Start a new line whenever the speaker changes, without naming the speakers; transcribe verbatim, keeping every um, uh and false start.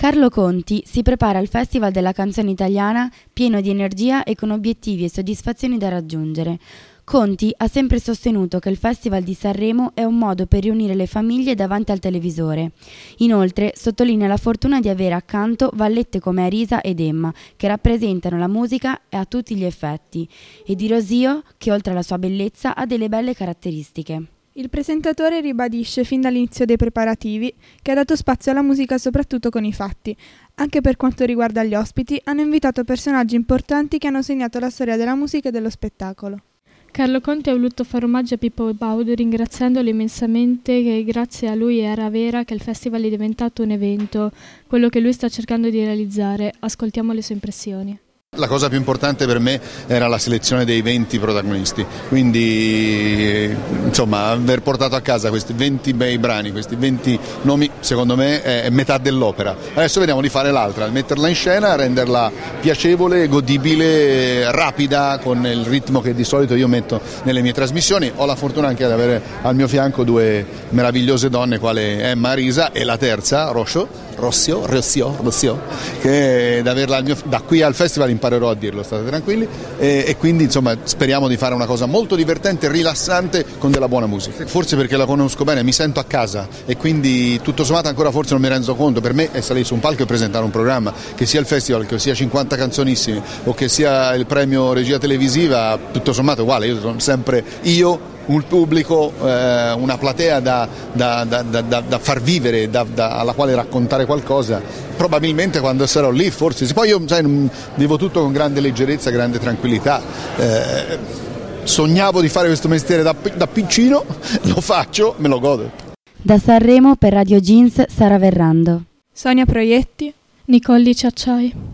Carlo Conti si prepara al Festival della canzone italiana pieno di energia e con obiettivi e soddisfazioni da raggiungere. Conti ha sempre sostenuto che il Festival di Sanremo è un modo per riunire le famiglie davanti al televisore. Inoltre sottolinea la fortuna di avere accanto vallette come Arisa ed Emma, che rappresentano la musica a tutti gli effetti, e di Rosio, che oltre alla sua bellezza ha delle belle caratteristiche.
Il presentatore ribadisce fin dall'inizio dei preparativi che ha dato spazio alla musica soprattutto con i fatti. Anche per quanto riguarda gli ospiti, hanno invitato personaggi importanti che hanno segnato la storia della musica e dello spettacolo.
Carlo Conti ha voluto fare omaggio a Pippo Baudo ringraziandolo immensamente che grazie a lui era vera che il festival è diventato un evento, quello che lui sta cercando di realizzare. Ascoltiamo le sue impressioni.
La cosa più importante per me era la selezione dei venti protagonisti, quindi insomma aver portato a casa questi venti bei brani, questi venti nomi, secondo me è metà dell'opera. Adesso vediamo di fare l'altra, metterla in scena, renderla piacevole, godibile, rapida, con il ritmo che di solito io metto nelle mie trasmissioni. Ho la fortuna anche di avere al mio fianco due meravigliose donne, quale Emma Arisa e la terza, Roscio, Rossio, Rossio, Rossio, che da, averla al mio, da qui al festival imparerò a dirlo, state tranquilli, e, e quindi insomma speriamo di fare una cosa molto divertente, rilassante, con della buona musica. Forse perché la conosco bene, mi sento a casa e quindi tutto sommato ancora forse non mi rendo conto. Per me è salire su un palco e presentare un programma, che sia il festival, che sia cinquanta canzonissime o che sia il premio regia televisiva, tutto sommato uguale, io sono sempre io, un pubblico, eh, una platea da, da, da, da, da far vivere, da, da, alla quale raccontare qualcosa. Probabilmente quando sarò lì forse, poi io sai, vivo tutto con grande leggerezza, grande tranquillità, eh, sognavo di fare questo mestiere da, da piccino, lo faccio, me lo godo.
Da Sanremo per Radio Jeans Sara Verrando,
Sonia Proietti,
Nicolli Ciacciai.